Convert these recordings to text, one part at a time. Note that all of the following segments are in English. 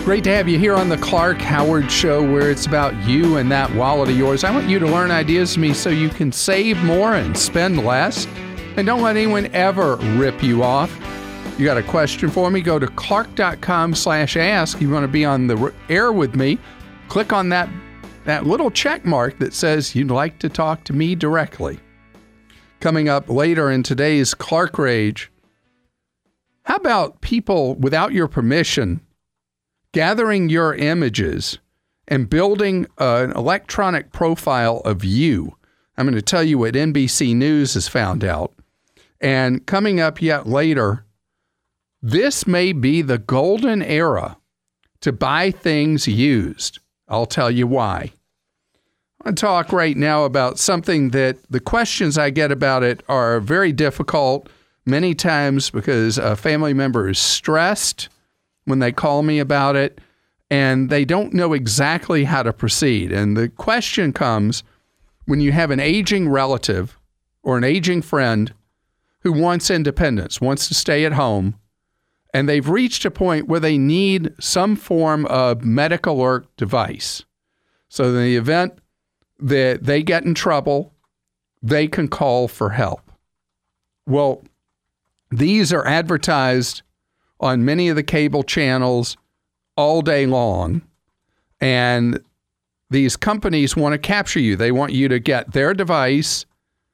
Great to have you here on the Clark Howard Show, where it's about you and that wallet of yours. I want you to learn ideas from me so you can save more and spend less. And don't let anyone ever rip you off. You got a question for me? Go to clark.com/ask. You want to be on the air with me? Click on that little check mark that says you'd like to talk to me directly. Coming up later in today's Clark Rage, how about people without your permission gathering your images and building an electronic profile of you? I'm going to tell you what NBC News has found out. And coming up yet later, this may be the golden era to buy things used. I'll tell you why. I want to talk right now about something that the questions I get about it are very difficult many times because a family member is stressed when they call me about it, and they don't know exactly how to proceed. And the question comes when you have an aging relative or an aging friend who wants independence, wants to stay at home, and they've reached a point where they need some form of medical alert device. So in the event that they get in trouble, they can call for help. Well, these are advertised on many of the cable channels all day long. And these companies want to capture you. They want you to get their device,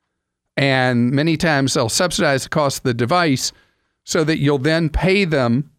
and many times they'll subsidize the cost of the device so that you'll then pay them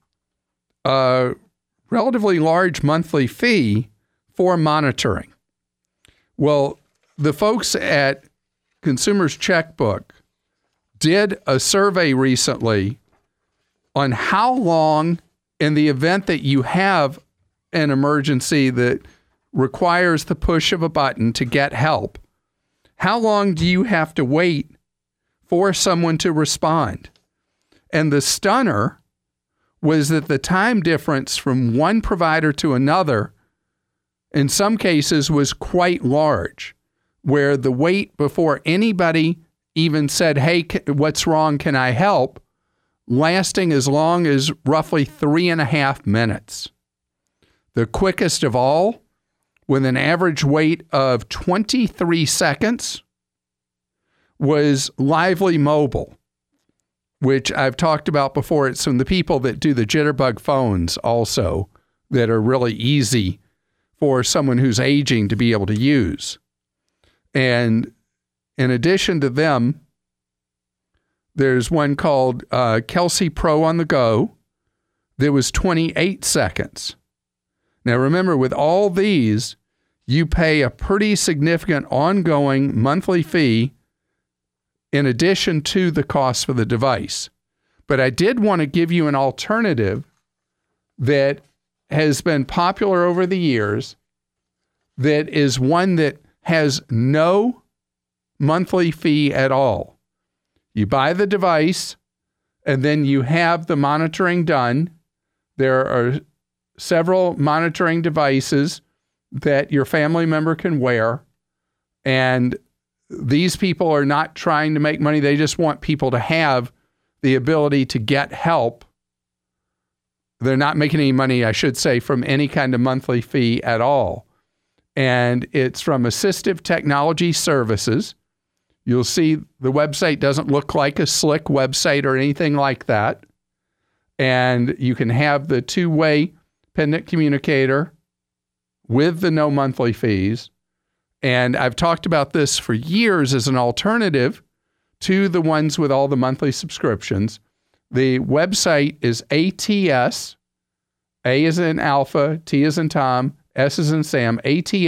a relatively large monthly fee for monitoring. Well, the folks at Consumers Checkbook did a survey recently on how long, in the event that you have an emergency that requires the push of a button to get help, how long do you have to wait for someone to respond? And the stunner was that the time difference from one provider to another, in some cases, was quite large, where the wait before anybody even said, hey, what's wrong, can I help, lasting as long as roughly 3.5 minutes. The quickest of all, with an average wait of 23 seconds, was Lively Mobile, which I've talked about before. It's from the people that do the Jitterbug phones also, that are really easy for someone who's aging to be able to use. And in addition to them, there's one called Kelsey Pro on the Go. There was 28 seconds. Now remember, with all these, you pay a pretty significant ongoing monthly fee in addition to the cost for the device. But I did want to give you an alternative that has been popular over the years, that is one that has no monthly fee at all. You buy the device, and then you have the monitoring done. There are several monitoring devices that your family member can wear, and these people are not trying to make money. They just want people to have the ability to get help. They're not making any money, I should say, from any kind of monthly fee at all. And it's from Assistive Technology Services. You'll see the website doesn't look like a slick website or anything like that. And you can have the two-way pendant communicator with the no monthly fees. And I've talked about this for years as an alternative to the ones with all the monthly subscriptions. The website is ATS, A as in Alpha, T as in Tom, S as in Sam,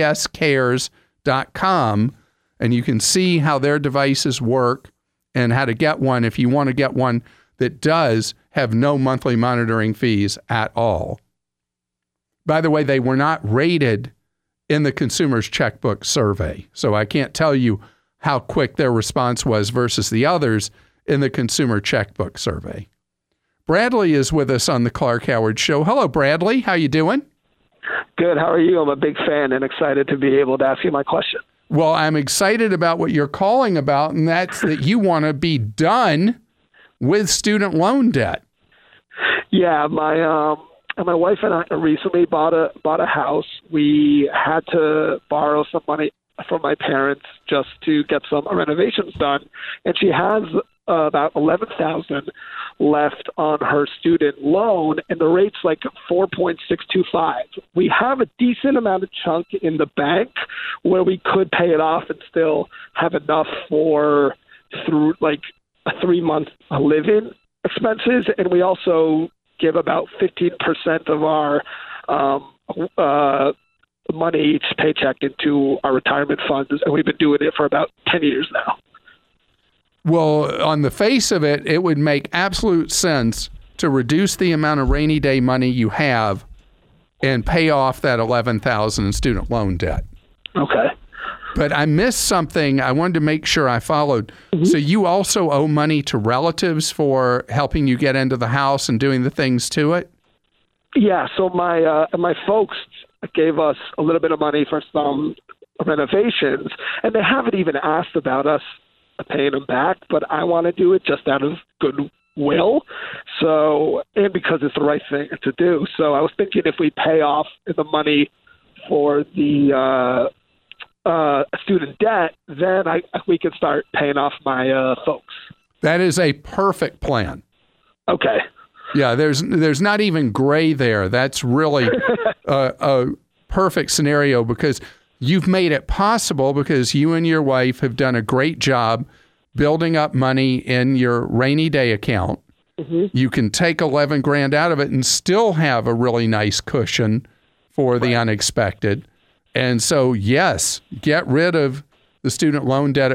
atscares.com. And you can see how their devices work and how to get one if you want to get one that does have no monthly monitoring fees at all. By the way, they were not rated in the Consumers Checkbook survey, so I can't tell you how quick their response was versus the others in the Consumer Checkbook survey. Bradley is with us on the Clark Howard Show. Hello, Bradley. How you doing? Good. How are you? I'm a big fan and excited to be able to ask you my question. Well, I'm excited about what you're calling about, and that's that you want to be done with student loan debt. Yeah, my and my wife and I recently bought a house. We had to borrow some money from my parents just to get some renovations done, and she has about $11,000 left on her student loan, and the rate's like 4.625. We have a decent amount of chunk in the bank where we could pay it off and still have enough for through like a 3-month live-in expenses, and we also give about 15% of our money each paycheck into our retirement funds, and we've been doing it for about 10 years now. Well, on the face of it, it would make absolute sense to reduce the amount of rainy day money you have and pay off that $11,000 in student loan debt. Okay. But I missed something. I wanted to make sure I followed. Mm-hmm. So you also owe money to relatives for helping you get into the house and doing the things to it? Yeah. So my folks gave us a little bit of money for some renovations, and they haven't even asked about us paying them back, but I want to do it just out of goodwill. So, and because it's the right thing to do. So I was thinking if we pay off the money for the student debt, then we can start paying off my folks. That is a perfect plan. Okay. Yeah, there's not even gray there. That's really a perfect scenario because you've made it possible because you and your wife have done a great job building up money in your rainy day account. Mm-hmm. You can take $11,000 out of it and still have a really nice cushion for the unexpected. And so, yes, get rid of the student loan debt at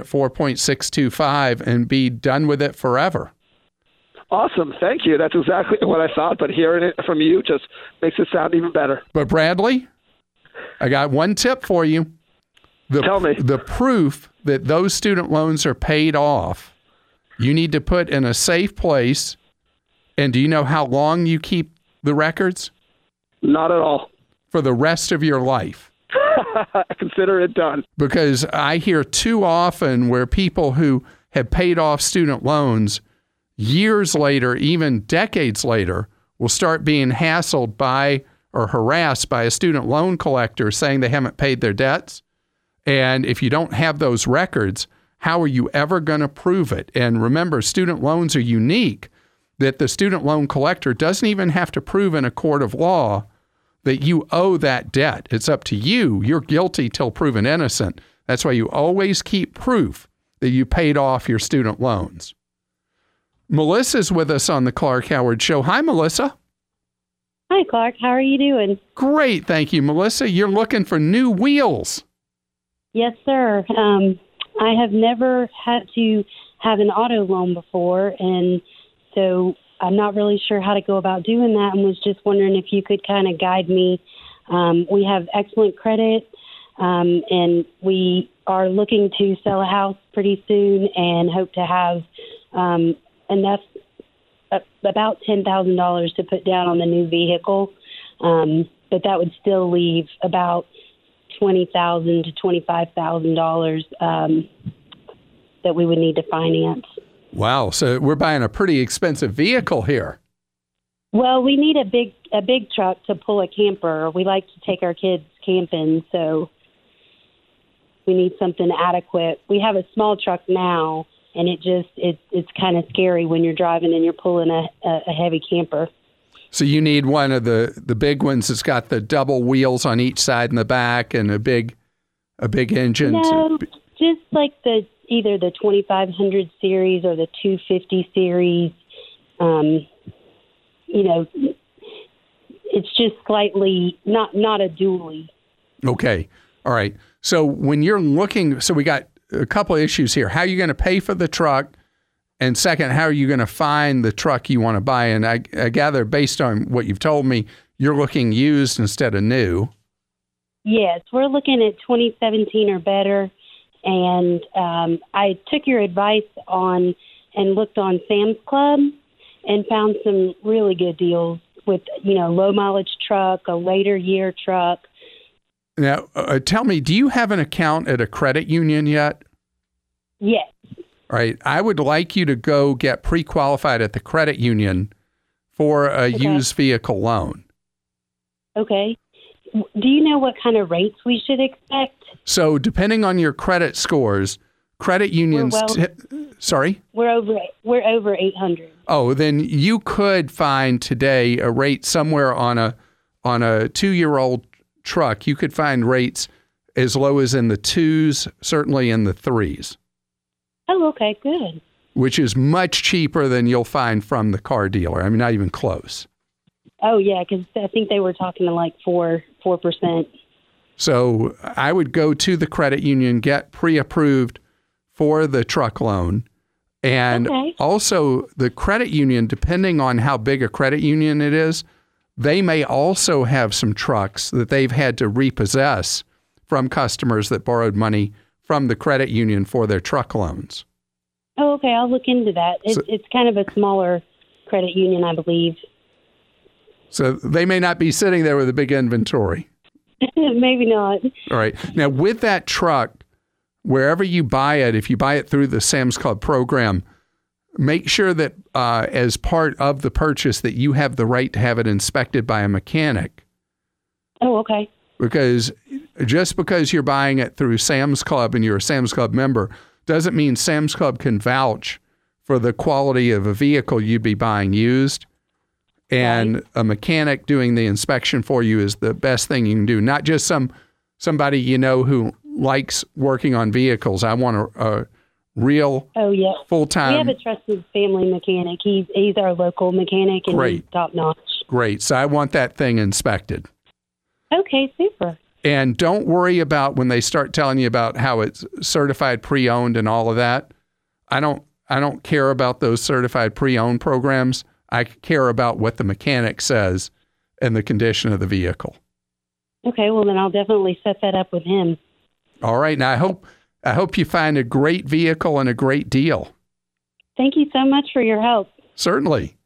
4.625 and be done with it forever. Awesome. Thank you. That's exactly what I thought, but hearing it from you just makes it sound even better. But Bradley, I got one tip for you. Tell me. The proof that those student loans are paid off, you need to put in a safe place. And do you know how long you keep the records? Not at all. For the rest of your life. I consider it done. Because I hear too often where people who have paid off student loans years later, even decades later, will start being hassled by or harassed by a student loan collector saying they haven't paid their debts. And if you don't have those records, how are you ever going to prove it? And remember, student loans are unique that the student loan collector doesn't even have to prove in a court of law that you owe that debt. It's up to you. You're guilty till proven innocent. That's why you always keep proof that you paid off your student loans. Melissa's with us on the Clark Howard Show. Hi, Melissa. Hi, Clark. How are you doing? Great. Thank you, Melissa. You're looking for new wheels. Yes, sir. I have never had to have an auto loan before, and so I'm not really sure how to go about doing that and was just wondering if you could kind of guide me. We have excellent credit, and we are looking to sell a house pretty soon and hope to have enough, about $10,000 to put down on the new vehicle, but that would still leave about $20,000 to $25,000 that we would need to finance. Wow! So we're buying a pretty expensive vehicle here. Well, we need a big truck to pull a camper. We like to take our kids camping, so we need something adequate. We have a small truck now, and it's kind of scary when you're driving and you're pulling a heavy camper. So you need one of the big ones that's got the double wheels on each side and the back and a big engine. No, just like either the 2500 series or the 250 series. It's just slightly not a dually. Okay. All right. So when you're looking, so we got a couple of issues here. How are you going to pay for the truck? And second, how are you going to find the truck you want to buy? And I gather, based on what you've told me, you're looking used instead of new. Yes, we're looking at 2017 or better. And I took your advice on and looked on Sam's Club and found some really good deals with, low mileage truck, a later year truck. Now, tell me, do you have an account at a credit union yet? Yes. All right. I would like you to go get pre-qualified at the credit union for a used vehicle loan. Okay. Do you know what kind of rates we should expect? So depending on your credit scores, credit unions... Sorry? We're over 800. Oh, then you could find today a rate somewhere on a 2-year-old truck. You could find rates as low as in the 2s, certainly in the 3s. Oh, okay, good. Which is much cheaper than you'll find from the car dealer. I mean, not even close. Oh, yeah, because I think they were talking to like 4%. So I would go to the credit union, get pre-approved for the truck loan. And also the credit union, depending on how big a credit union it is, they may also have some trucks that they've had to repossess from customers that borrowed money from the credit union for their truck loans. Oh, okay. I'll look into that. It's kind of a smaller credit union, I believe. So they may not be sitting there with a big inventory. Maybe not. All right. Now, with that truck, wherever you buy it, if you buy it through the Sam's Club program, make sure that as part of the purchase that you have the right to have it inspected by a mechanic. Oh, okay. Because just because you're buying it through Sam's Club and you're a Sam's Club member doesn't mean Sam's Club can vouch for the quality of a vehicle you'd be buying used. And a mechanic doing the inspection for you is the best thing you can do. Not just somebody you know who likes working on vehicles. I want a real full-time. We have a trusted family mechanic. He's our local mechanic, and he's top-notch. Great. So I want that thing inspected. Okay, super. And don't worry about when they start telling you about how it's certified pre-owned and all of that. I don't care about those certified pre-owned programs. I care about what the mechanic says and the condition of the vehicle. Okay, well then I'll definitely set that up with him. All right. Now I hope you find a great vehicle and a great deal. Thank you so much for your help. Certainly.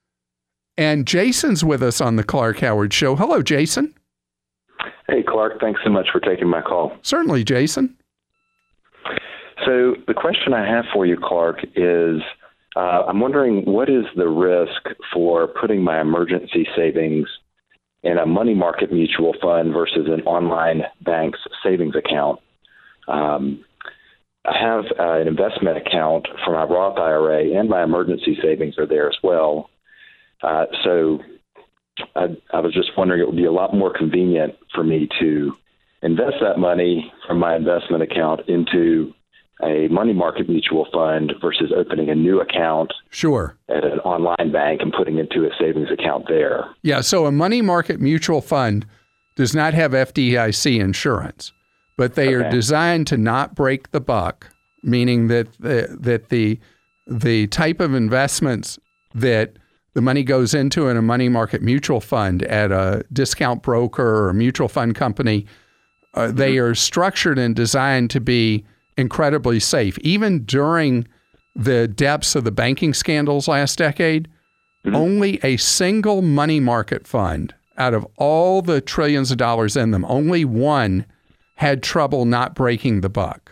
And Jason's with us on the Clark Howard Show. Hello, Jason. Hey, Clark. Thanks so much for taking my call. Certainly, Jason. So the question I have for you, Clark, is I'm wondering what is the risk for putting my emergency savings in a money market mutual fund versus an online bank's savings account? I have an investment account for my Roth IRA, and my emergency savings are there as well. So I was just wondering, it would be a lot more convenient for me to invest that money from my investment account into a money market mutual fund versus opening a new account at an online bank and putting it into a savings account there. Yeah, so a money market mutual fund does not have FDIC insurance, but they are designed to not break the buck, meaning that the type of investments that the money goes into in a money market mutual fund at a discount broker or a mutual fund company, they are structured and designed to be incredibly safe. Even during the depths of the banking scandals last decade, only a single money market fund out of all the trillions of dollars in them, only one had trouble not breaking the buck.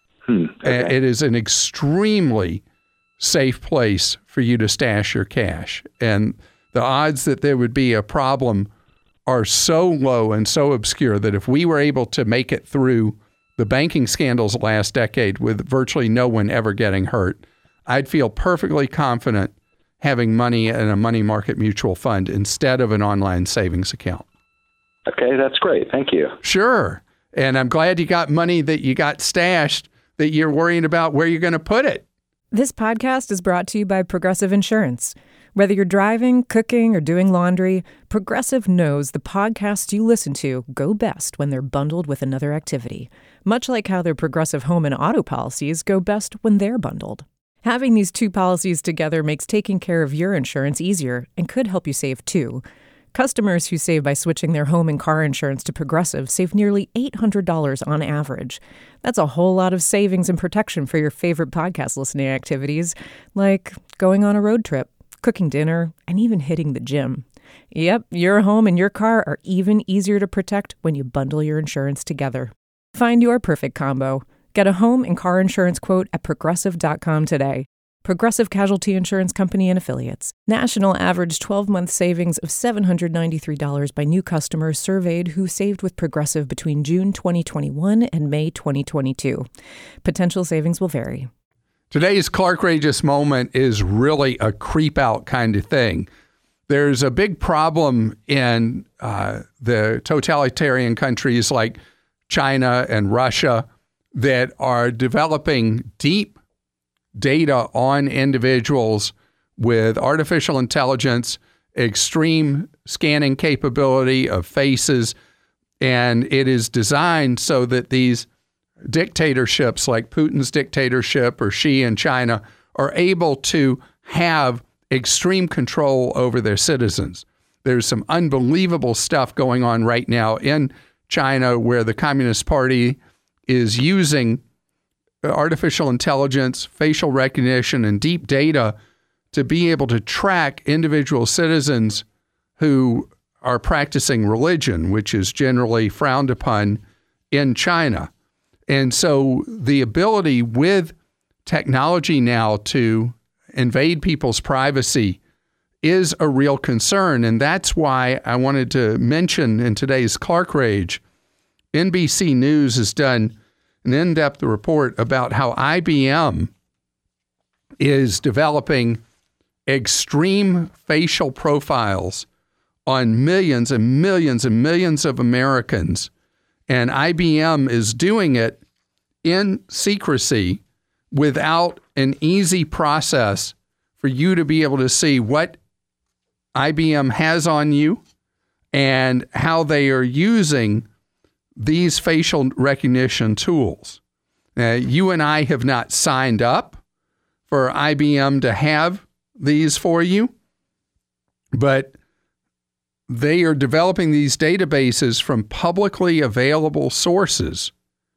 It is an extremely safe place for you to stash your cash. And the odds that there would be a problem are so low and so obscure that if we were able to make it through the banking scandals last decade with virtually no one ever getting hurt, I'd feel perfectly confident having money in a money market mutual fund instead of an online savings account. Okay, that's great. Thank you. Sure. And I'm glad you got money that you got stashed that you're worrying about where you're going to put it. This podcast is brought to you by Progressive Insurance. Whether you're driving, cooking, or doing laundry, Progressive knows the podcasts you listen to go best when they're bundled with another activity, much like how their Progressive home and auto policies go best when they're bundled. Having these two policies together makes taking care of your insurance easier and could help you save too. Customers who save by switching their home and car insurance to Progressive save nearly $800 on average. That's a whole lot of savings and protection for your favorite podcast listening activities, like going on a road trip, cooking dinner, and even hitting the gym. Yep, your home and your car are even easier to protect when you bundle your insurance together. Find your perfect combo. Get a home and car insurance quote at Progressive.com today. Progressive Casualty Insurance Company and Affiliates. National average 12-month savings of $793 by new customers surveyed who saved with Progressive between June 2021 and May 2022. Potential savings will vary. Today's Clarkrageous moment is really a creep-out kind of thing. There's a big problem in the totalitarian countries like China and Russia that are developing deep data on individuals with artificial intelligence, extreme scanning capability of faces, and it is designed so that these dictatorships like Putin's dictatorship or Xi in China are able to have extreme control over their citizens. There's some unbelievable stuff going on right now in China where the Communist Party is using artificial intelligence, facial recognition, and deep data to be able to track individual citizens who are practicing religion, which is generally frowned upon in China. And so the ability with technology now to invade people's privacy is a real concern. And that's why I wanted to mention in today's Clark Rage, NBC News has done an in-depth report about how IBM is developing extreme facial profiles on millions and millions and millions of Americans. And IBM is doing it in secrecy without an easy process for you to be able to see what IBM has on you and how they are using these facial recognition tools. You and I have not signed up for IBM to have these for you, but they are developing these databases from publicly available sources.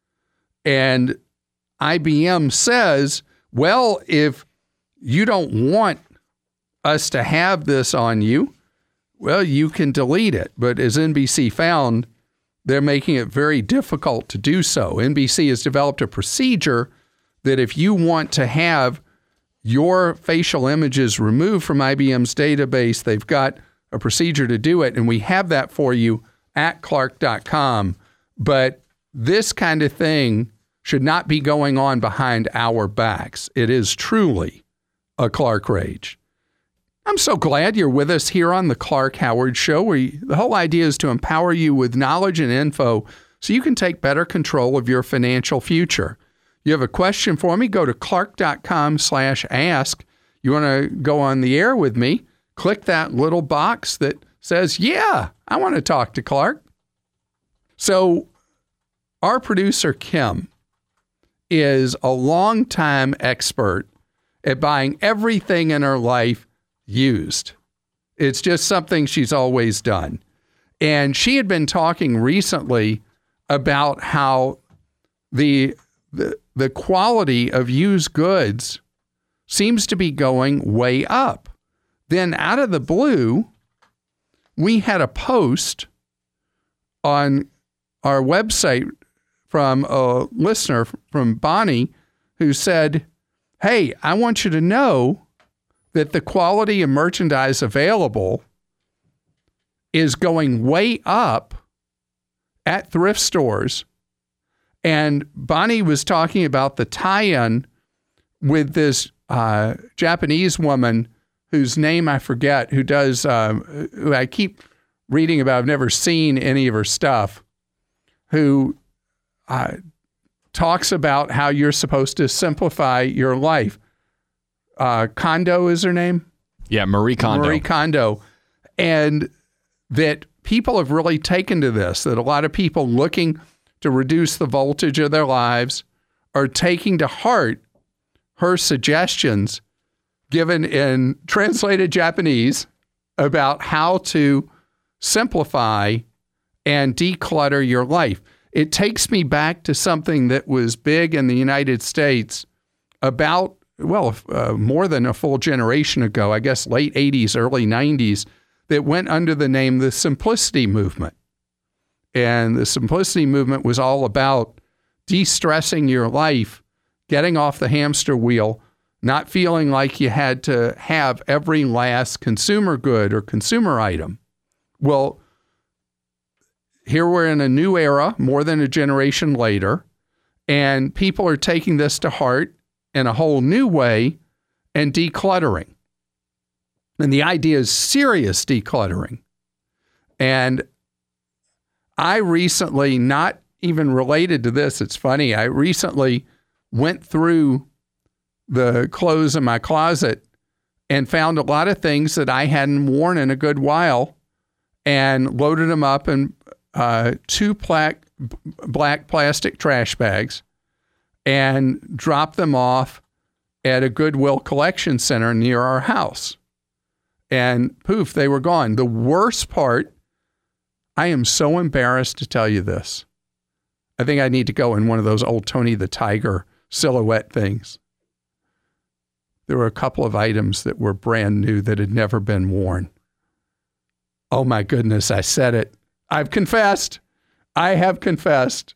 And IBM says, well, if you don't want us to have this on you, well, you can delete it. But as NBC found, they're making it very difficult to do so. NBC has developed a procedure that if you want to have your facial images removed from IBM's database, they've got a procedure to do it, and we have that for you at Clark.com. But this kind of thing should not be going on behind our backs. It is truly a Clark Rage. I'm so glad you're with us here on the Clark Howard Show, where the whole idea is to empower you with knowledge and info so you can take better control of your financial future. You have a question for me, go to Clark.com/ask. You want to go on the air with me, click that little box that says, yeah, I want to talk to Clark. So our producer, Kim, is a longtime expert at buying everything in her life used. It's just something she's always done. And she had been talking recently about how the quality of used goods seems to be going way up. Then out of the blue, we had a post on our website from a listener, from Bonnie, who said, hey, I want you to know that the quality of merchandise available is going way up at thrift stores. And Bonnie was talking about the tie-in with this Japanese woman whose name I forget, who does, who I keep reading about. I've never seen any of her stuff, who talks about how you're supposed to simplify your life. Kondo is her name? Yeah, Marie Kondo. Marie Kondo. And that people have really taken to this, that a lot of people looking to reduce the voltage of their lives are taking to heart her suggestions given in translated Japanese about how to simplify and declutter your life. It takes me back to something that was big in the United States about, more than a full generation ago, I guess late 80s, early 90s, that went under the name the Simplicity Movement. And the Simplicity Movement was all about de-stressing your life, getting off the hamster wheel, not feeling like you had to have every last consumer good or consumer item. Well, here we're in a new era, more than a generation later, and people are taking this to heart in a whole new way and decluttering. And the idea is serious decluttering. And I recently, not even related to this, it's funny, I recently went through the clothes in my closet and found a lot of things that I hadn't worn in a good while and loaded them up in 2 black plastic trash bags and dropped them off at a Goodwill collection center near our house. And poof, they were gone. The worst part, I am so embarrassed to tell you this. I think I need to go in one of those old Tony the Tiger silhouette things. There were a couple of items that were brand new that had never been worn. Oh my goodness, I said it. I've confessed. I have confessed.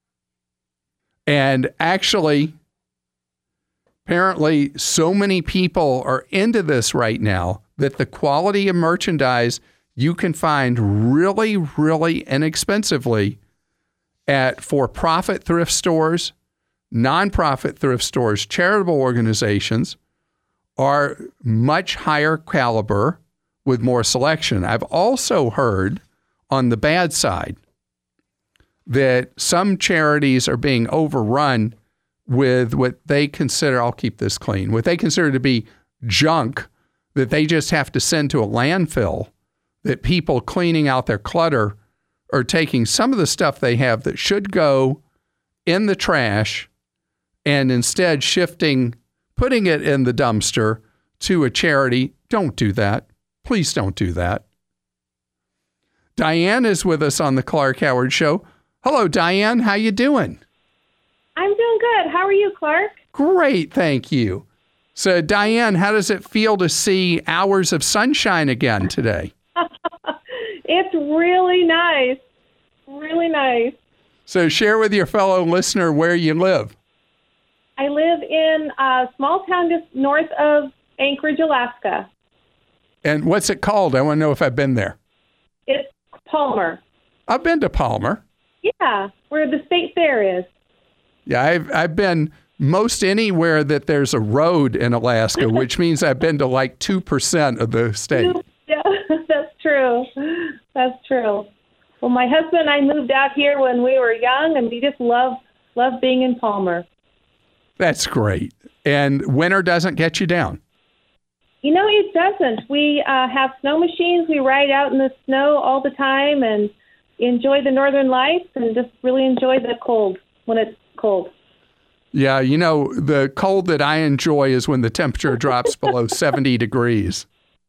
And actually, apparently, so many people are into this right now that the quality of merchandise you can find really, really inexpensively at for-profit thrift stores, nonprofit thrift stores, charitable organizations are much higher caliber with more selection. I've also heard on the bad side that some charities are being overrun with what they consider, I'll keep this clean, what they consider to be junk that they just have to send to a landfill, that people cleaning out their clutter are taking some of the stuff they have that should go in the trash and instead putting it in the dumpster to a charity. Don't do that. Please don't do that. Diane is with us on the Clark Howard Show. Hello, Diane. How you doing? I'm doing good. How are you, Clark? Great, thank you. So, Diane, how does it feel to see hours of sunshine again today? It's really nice. Really nice. So, share with your fellow listener where you live. I live in a small town just north of Anchorage, Alaska. And what's it called? I want to know if I've been there. It's Palmer. I've been to Palmer. Yeah, where the state fair is. Yeah, I've been most anywhere that there's a road in Alaska, which means I've been to like 2% of the state. Yeah, that's true. That's true. Well, my husband and I moved out here when we were young, and we just love being in Palmer. That's great. And winter doesn't get you down? You know, it doesn't. We have snow machines. We ride out in the snow all the time and enjoy the northern lights and just really enjoy the cold when it's cold. Yeah, you know, the cold that I enjoy is when the temperature drops below 70 degrees.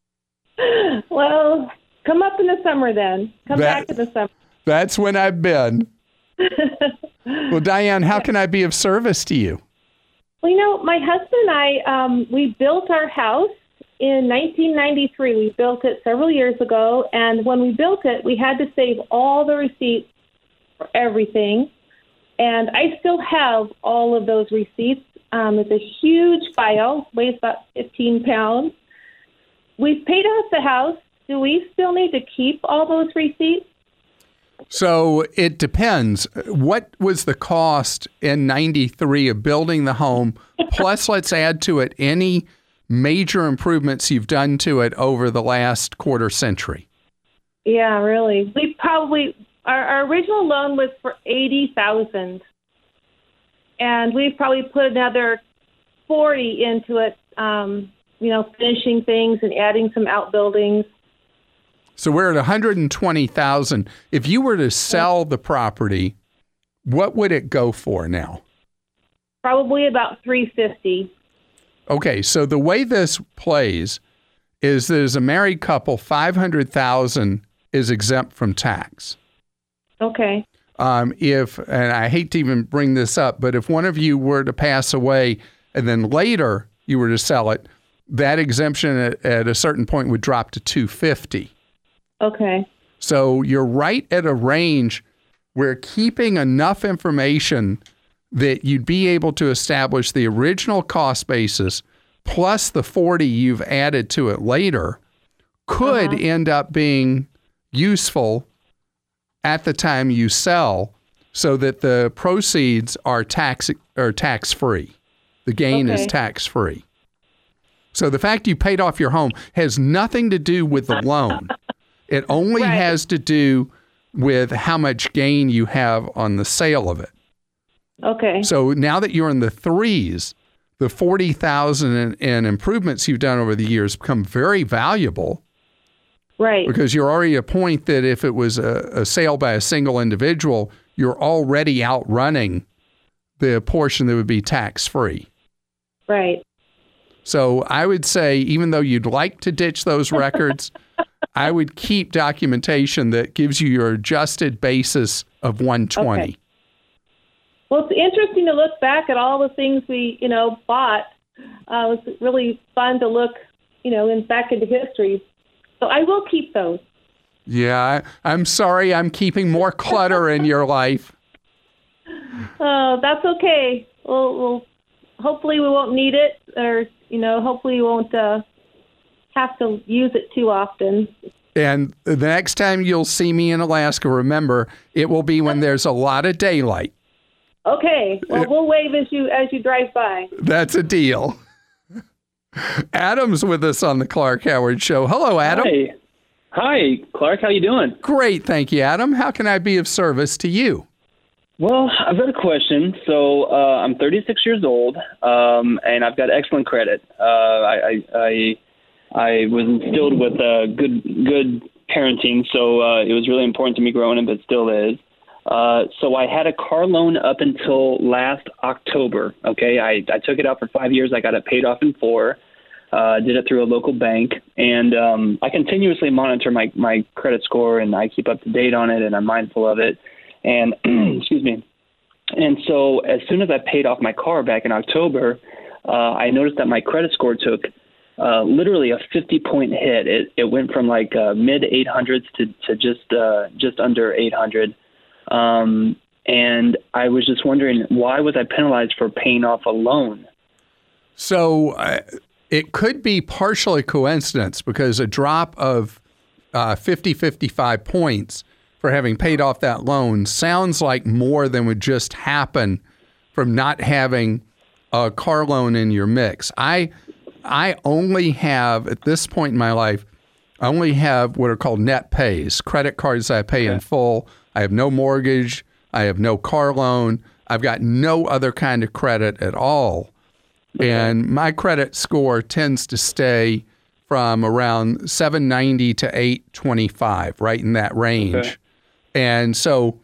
Well, come up in the summer then. Come back in the summer. That's when I've been. Well, Diane, how can I be of service to you? Well, you know, my husband and I, we built our house in 1993. We built it several years ago, and when we built it, we had to save all the receipts for everything. And I still have all of those receipts. It's a huge file, weighs about 15 pounds. We've paid off the house. Do we still need to keep all those receipts? So it depends. What was the cost in 93 of building the home? Plus, let's add to it any major improvements you've done to it over the last quarter century. Yeah, really. We probably... Our original loan was for $80,000, and we've probably put another $40,000 into it. Finishing things and adding some outbuildings. So we're at $120,000. If you were to sell the property, what would it go for now? Probably about $350,000. Okay, so the way this plays is that as a married couple, $500,000 is exempt from tax. Okay. And I hate to even bring this up, but if one of you were to pass away and then later you were to sell it, that exemption at a certain point would drop to $250,000. Okay. So you're right at a range where keeping enough information that you'd be able to establish the original cost basis plus the 40 you've added to it later could end up being useful at the time you sell, so that the proceeds are tax-free. The gain is tax-free. So the fact you paid off your home has nothing to do with the loan. It only has to do with how much gain you have on the sale of it. Okay. So now that you're in the threes, the $40,000 in improvements you've done over the years become very valuable. Right. Because you're already at a point that if it was a sale by a single individual, you're already outrunning the portion that would be tax-free. Right. So I would say, even though you'd like to ditch those records, I would keep documentation that gives you your adjusted basis of 120. Okay. Well, it's interesting to look back at all the things we, bought. It was really fun to look, back into history. So I will keep those. Yeah, I'm sorry I'm keeping more clutter in your life. Oh, that's okay. Well, hopefully we won't need it, or, hopefully we won't have to use it too often. And the next time you'll see me in Alaska, remember, it will be when there's a lot of daylight. Okay. Well, we'll wave as you drive by. That's a deal. Adam's with us on the Clark Howard Show. Hello, Adam. Hi, Clark. How you doing? Great, thank you, Adam. How can I be of service to you? Well, I've got a question. So I'm 36 years old, and I've got excellent credit. I was instilled with good parenting, so it was really important to me growing up. It still is. So I had a car loan up until last October. Okay, I took it out for 5 years. I got it paid off in 4. Did it through a local bank, and I continuously monitor my credit score, and I keep up to date on it, and I'm mindful of it. And excuse me. And so as soon as I paid off my car back in October, I noticed that my credit score took literally a 50-point hit. It went from like mid 800s to just under 800. And I was just wondering, why was I penalized for paying off a loan? So it could be partially coincidence, because a drop of 55 points for having paid off that loan sounds like more than would just happen from not having a car loan in your mix. I only have, at this point in my life, I only have what are called net pays, credit cards I pay in full. I have no mortgage. I have no car loan. I've got no other kind of credit at all. And my credit score tends to stay from around 790 to 825, right in that range. Okay. And so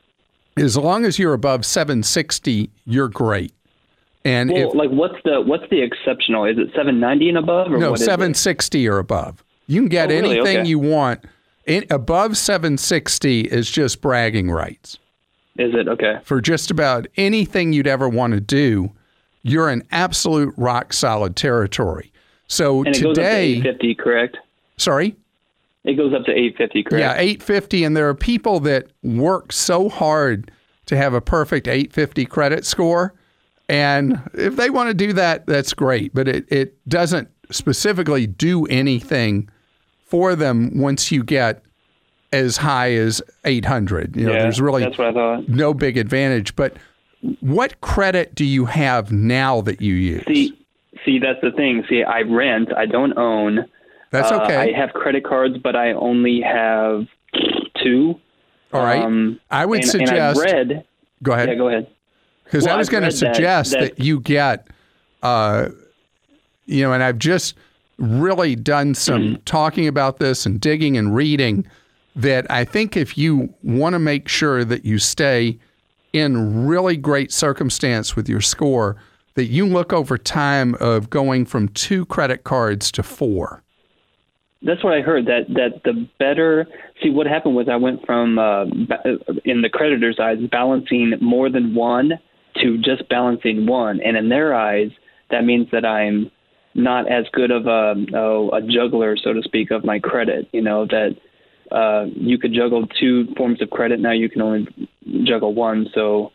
as long as you're above 760, you're great. And what's the exceptional? Is it 790 and above? Or no, what 760 or above. You can get anything you want. Above 760 is just bragging rights. Is it? Okay. For just about anything you'd ever want to do, you're in absolute rock solid territory. So and it goes up to 850, correct? Sorry? It goes up to 850, correct? Yeah, 850. And there are people that work so hard to have a perfect 850 credit score. And if they want to do that, that's great. But it doesn't specifically do anything for them once you get as high as 800. There's really that's what I thought. No big advantage. But what credit do you have now that you use? See, that's the thing. See, I rent. I don't own. That's okay. I have credit cards, but I only have 2. All right. I would suggest. And I've read. Go ahead. Yeah, go ahead. Because I was going to suggest that you get, and I've just really done some talking about this and digging and reading, that I think if you want to make sure that you stay in really great circumstance with your score, that you look over time of going from 2 credit cards to 4. That's what I heard, that the better – see, what happened was I went from, in the creditor's eyes, balancing more than 1 to just balancing 1. And in their eyes, that means that I'm not as good of a juggler, so to speak, of my credit, that you could juggle 2 forms of credit. Now you can only juggle 1. So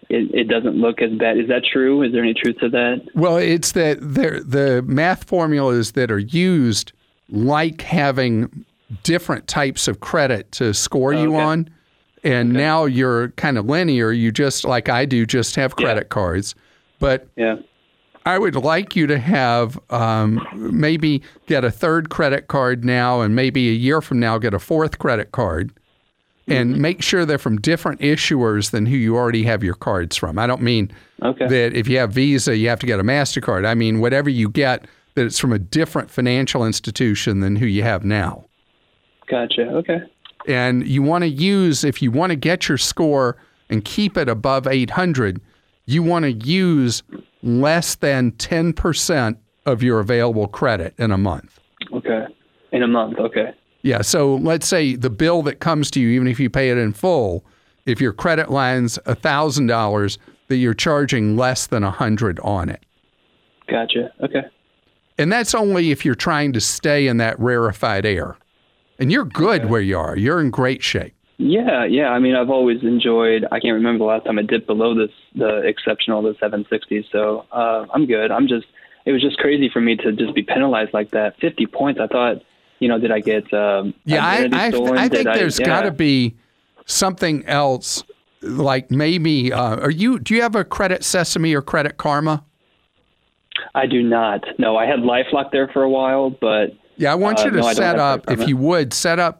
it doesn't look as bad. Is that true? Is there any truth to that? Well, it's that the math formulas that are used like having different types of credit to score you on. And now you're kind of linear. You just, like I do, just have credit cards. But I would like you to have maybe get a third credit card now, and maybe a year from now get a fourth credit card, and make sure they're from different issuers than who you already have your cards from. I don't mean that if you have Visa, you have to get a MasterCard. I mean, whatever you get, that it's from a different financial institution than who you have now. Gotcha. Okay. And you want to use, if you want to get your score and keep it above 800, you want to use less than 10% of your available credit in a month. Okay. In a month. Okay. Yeah. So let's say the bill that comes to you, even if you pay it in full, if your credit line's $1,000, that you're charging less than $100 on it. Gotcha. Okay. And that's only if you're trying to stay in that rarefied air. And you're good where you are. You're in great shape. Yeah. I mean, I've always enjoyed, I can't remember the last time I dipped below the exceptional, the 760. So I'm good. It was just crazy for me to just be penalized like that. 50 points. I thought, did I get I think there's got to be something else, like maybe, do you have a Credit Sesame or Credit Karma? I do not. No, I had LifeLock there for a while, but... Yeah, I want you to set up, if you would, set up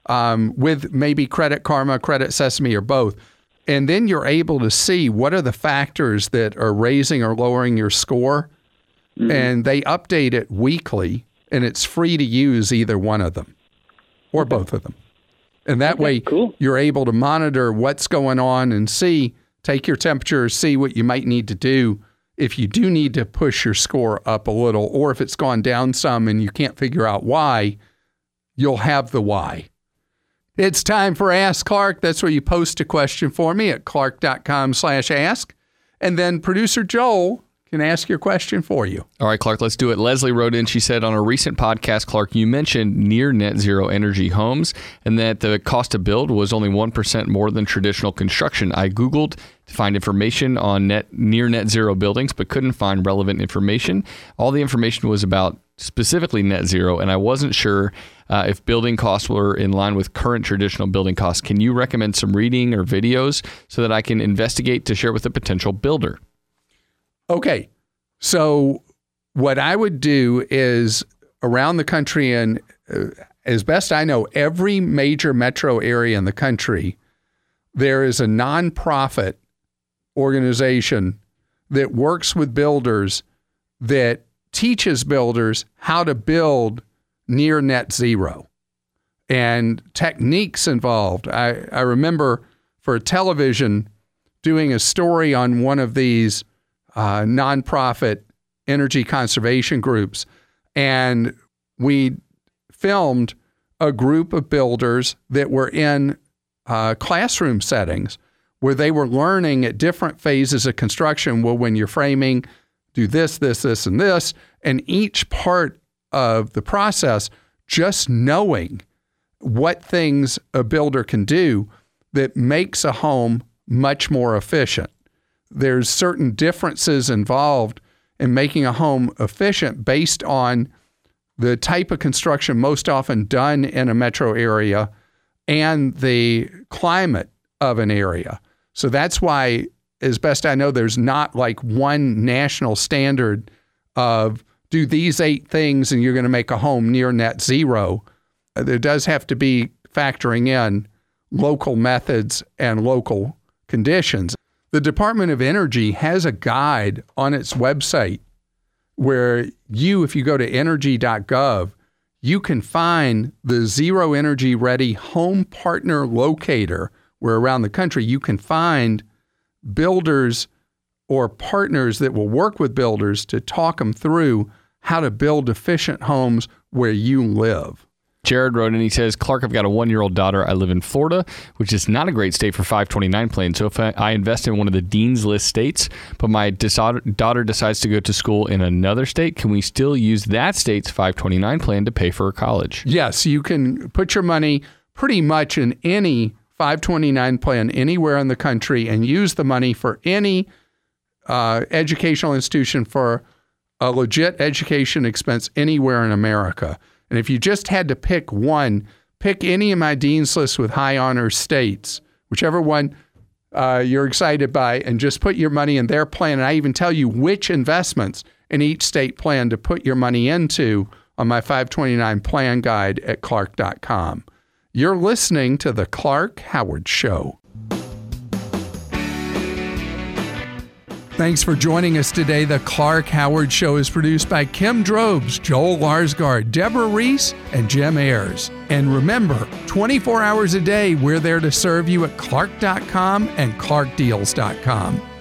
with maybe Credit Karma, Credit Sesame, or both. And then you're able to see what are the factors that are raising or lowering your score. Mm-hmm. And they update it weekly, and it's free to use either one of them or both of them. And that way you're able to monitor what's going on and take your temperature, see what you might need to do if you do need to push your score up a little, or if it's gone down some and you can't figure out why, you'll have the why. It's time for Ask Clark. That's where you post a question for me at clark.com/ask. And then producer Joel can ask your question for you. All right, Clark, let's do it. Leslie wrote in, she said, on a recent podcast, Clark, you mentioned near net zero energy homes and that the cost to build was only 1% more than traditional construction. I Googled to find information on near net zero buildings, but couldn't find relevant information. All the information was about specifically net zero, and I wasn't sure if building costs were in line with current traditional building costs. Can you recommend some reading or videos so that I can investigate to share with a potential builder? Okay, so what I would do is around the country, and as best I know, every major metro area in the country, there is a nonprofit organization that works with builders that teaches builders how to build near net zero and techniques involved. I remember for television doing a story on one of these nonprofit energy conservation groups, and we filmed a group of builders that were in classroom settings where they were learning at different phases of construction. Well, when you're framing, do this, this, this, and this, and each part of the process, just knowing what things a builder can do that makes a home much more efficient. There's certain differences involved in making a home efficient based on the type of construction most often done in a metro area and the climate of an area. So that's why, as best I know, there's not like one national standard of do these 8 things and you're going to make a home near net zero. There does have to be factoring in local methods and local conditions. The Department of Energy has a guide on its website where if you go to energy.gov, you can find the Zero Energy Ready Home Partner Locator, where around the country you can find builders or partners that will work with builders to talk them through how to build efficient homes where you live. Jared wrote in, he says, Clark, I've got a 1-year-old daughter. I live in Florida, which is not a great state for 529 plans. So if I invest in one of the Dean's List states, but my daughter decides to go to school in another state, can we still use that state's 529 plan to pay for her college? Yes, you can put your money pretty much in any 529 plan anywhere in the country and use the money for any educational institution for a legit education expense anywhere in America. And if you just had to pick one, pick any of my Dean's List with high honor states, whichever one you're excited by, and just put your money in their plan. And I even tell you which investments in each state plan to put your money into on my 529 plan guide at Clark.com. You're listening to The Clark Howard Show. Thanks for joining us today. The Clark Howard Show is produced by Kim Drobes, Joel Larsgaard, Deborah Reese, and Jim Ayers. And remember, 24 hours a day, we're there to serve you at Clark.com and ClarkDeals.com.